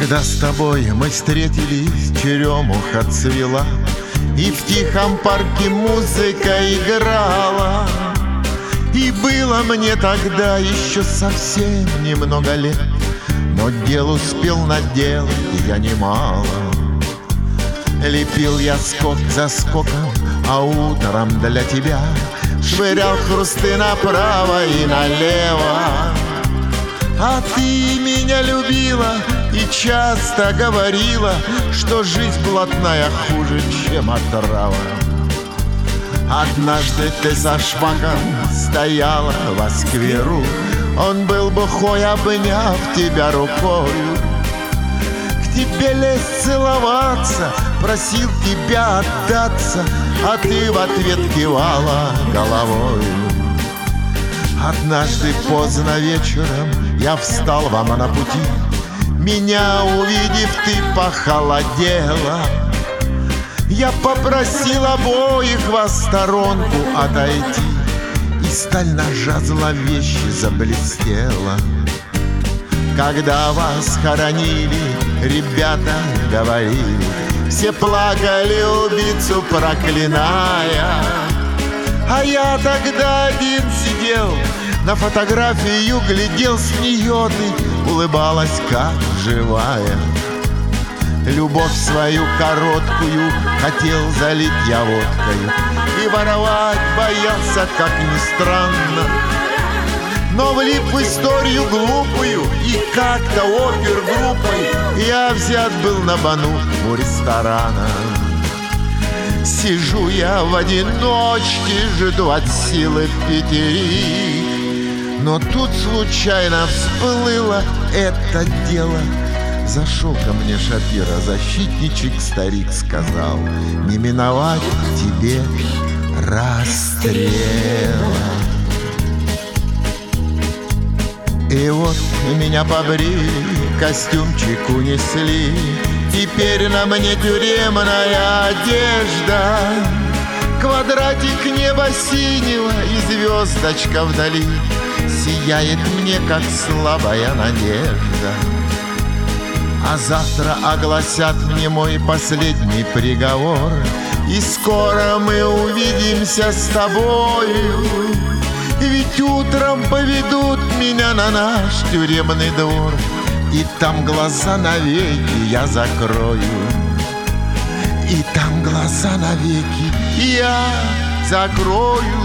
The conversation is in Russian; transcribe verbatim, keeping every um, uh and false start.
Когда с тобой мы встретились, черемуха цвела, и в тихом парке музыка играла. И было мне тогда еще совсем немного лет, но дел успел наделать я немало. Лепил я скок за скоком, а утром для тебя швырял хрусты направо и налево. А ты меня любила и часто говорила, что жизнь блатная хуже, чем отрава. Однажды ты со шмаком стояла во скверу, он был бухой, обняв тебя рукою. К тебе лезть целоваться, просил тебя отдаться, а ты в ответ кивала головою. Однажды поздно вечером я встал вам на пути, меня увидев, ты похолодела. Я попросил обоих вас в сторонку отойти, и сталь ножа зловеще заблестела. Когда вас хоронили, ребята говорили, все плакали, убийцу проклиная. А я тогда один сидел, на фотографию глядел, с нее ты улыбалась, как живая. Любовь свою короткую хотел залить я водкою и воровать боялся, как ни странно. Но влип в историю глупую, и как-то опергруппой я взят был на бану у ресторана. Сижу я в одиночке, жду от силы пятерик, но тут случайно всплыло это дело. Зашел ко мне Шапира, защитничек старик, сказал: не миновать тебе расстрела. И вот меня побрили, костюмчик унесли, теперь на мне тюремная одежда. Квадратик неба синего и звездочка вдали сияет мне, как слабая надежда. А завтра огласят мне мой последний приговор, и скоро мы увидимся с тобою. Ведь утром поведут меня на наш тюремный двор, и там глаза навеки я закрою. И там глаза навеки я закрою.